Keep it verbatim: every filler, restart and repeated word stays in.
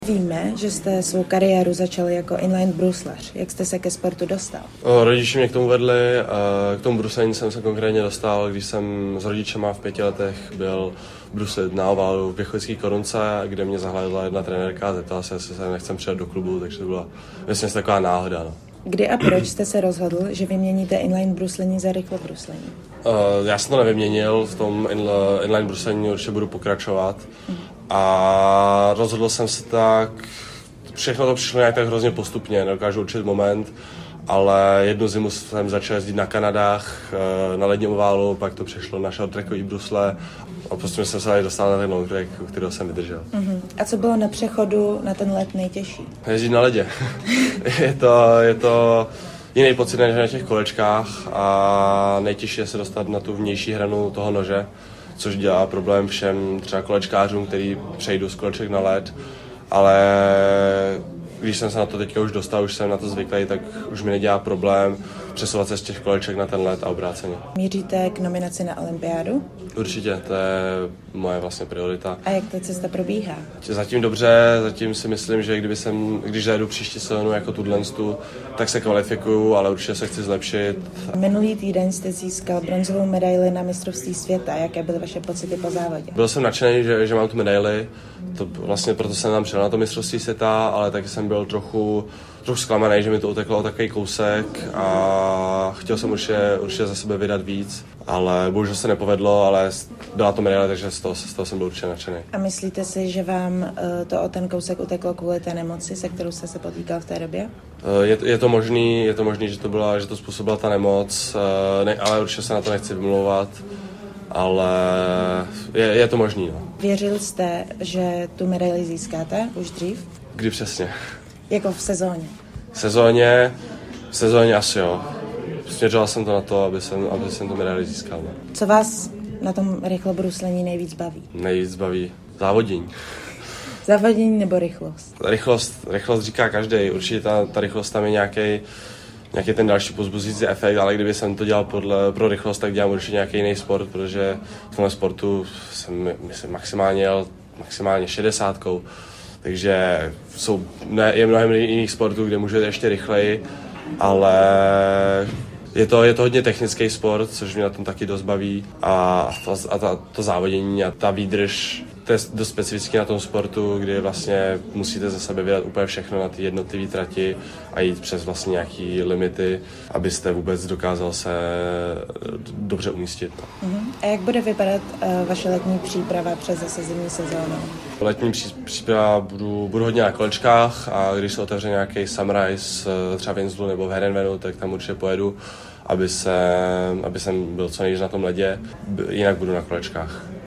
Víme, že jste svou kariéru začal jako inline bruslař. Jak jste se ke sportu dostal? O, rodiče mě k tomu vedli, a k tomu bruslení jsem se konkrétně dostal, když jsem s rodičema v pěti letech byl bruslit na oválu v Běchovické Korunce, kde mě zahlédla jedna trenérka a zeptala se, jestli se nechcem přidat do klubu, takže to byla vlastně taková náhoda. No. Kdy a proč jste se rozhodl, že vyměníte inline bruslení za rychlobruslení? Uh, já jsem to nevyměnil, v tom inline bruslení určitě budu pokračovat. Mm. A rozhodl jsem se tak, všechno to přišlo nějak tak hrozně postupně, nedokážu určit moment, ale jednu zimu jsem začal jezdit na Kanadách, na ledním oválu, pak to přešlo na shorttrackový brusle a postupně jsem se tady dostal na ten long track, kterého jsem vydržel. Uh-huh. A co bylo na přechodu na ten let nejtěžší? Jezdit na ledě. je, to, je to jiný pocit než na těch kolečkách a nejtěžší je se dostat na tu vnější hranu toho nože, což dělá problém všem třeba kolečkářům, který přejdou z koleček na led, ale když jsem se na to teďka už dostal, už jsem na to zvyklý, tak už mi nedělá problém přesouvat se z těch koleček na ten led a obráceně. Míříte k nominaci na olympiádu? Určitě, to je moje vlastně priorita. A jak ta cesta probíhá? Zatím dobře, zatím si myslím, že kdyby jsem, když zajedu příští sezónu jako tuto, tak se kvalifikuju, ale určitě se chci zlepšit. Minulý týden jste získal bronzovou medaili na mistrovství světa. Jaké byly vaše pocity po závodě? Byl jsem nadšený, že, že mám tu medaili, to vlastně proto jsem tam přijel na to mistrovství světa, ale taky jsem byl trochu, trochu zklamaný, že mi to uteklo o takový kousek a chtěl jsem určitě, určitě za sebe vydat víc, ale bohužel se nepovedlo, ale byla to medaile, takže z toho, z toho jsem byl určitě nadšený. A myslíte si, že vám to o ten kousek uteklo kvůli té nemoci, se kterou jste se potýkal v té době? Je, je to možný, je to možný, že to byla, že to způsobila ta nemoc, ne, ale určitě se na to nechci vymlouvat, ale je, je to možný. No. Věřil jste, že tu medaili získáte už dřív? Kdy přesně? Jako v sezóně? V sezóně, v sezóně asi jo. Směřoval jsem to na to, aby jsem, aby jsem tu medaili získal. No. Co vás na tom rychlobruslení nejvíc baví? Nejvíc baví závodění. Závodění nebo rychlost? Rychlost, rychlost říká každý. Určitě ta, ta rychlost tam je nějaký nějaký ten další pozbuzující efekt, ale kdyby jsem to dělal podle, pro rychlost, tak dělám určitě nějaký jiný sport, protože v tomhle sportu jsem, myslím, maximálně jel maximálně šedesátkou. Takže jsou, ne, je mnohem jiných sportů, kde můžete ještě rychleji, ale je to, je to hodně technický sport, což mě na tom taky dost baví a, to, a ta, to závodění a ta výdrž, to je dost specifický na tom sportu, kdy vlastně musíte ze sebe vydat úplně všechno na ty jednotlivé trati a jít přes vlastně nějaký limity, abyste vůbec dokázal se dobře umístit. Uh-huh. A jak bude vypadat uh, vaše letní příprava přes zase zimní sezónu? Letní pří, příprava budu, budu hodně na kolečkách a když se otevře nějaký Sunrise třeba v Innsbru nebo v Heerenveenu, tak tam určitě pojedu, aby, se, aby jsem byl co nejvíc na tom ledě, jinak budu na kolečkách.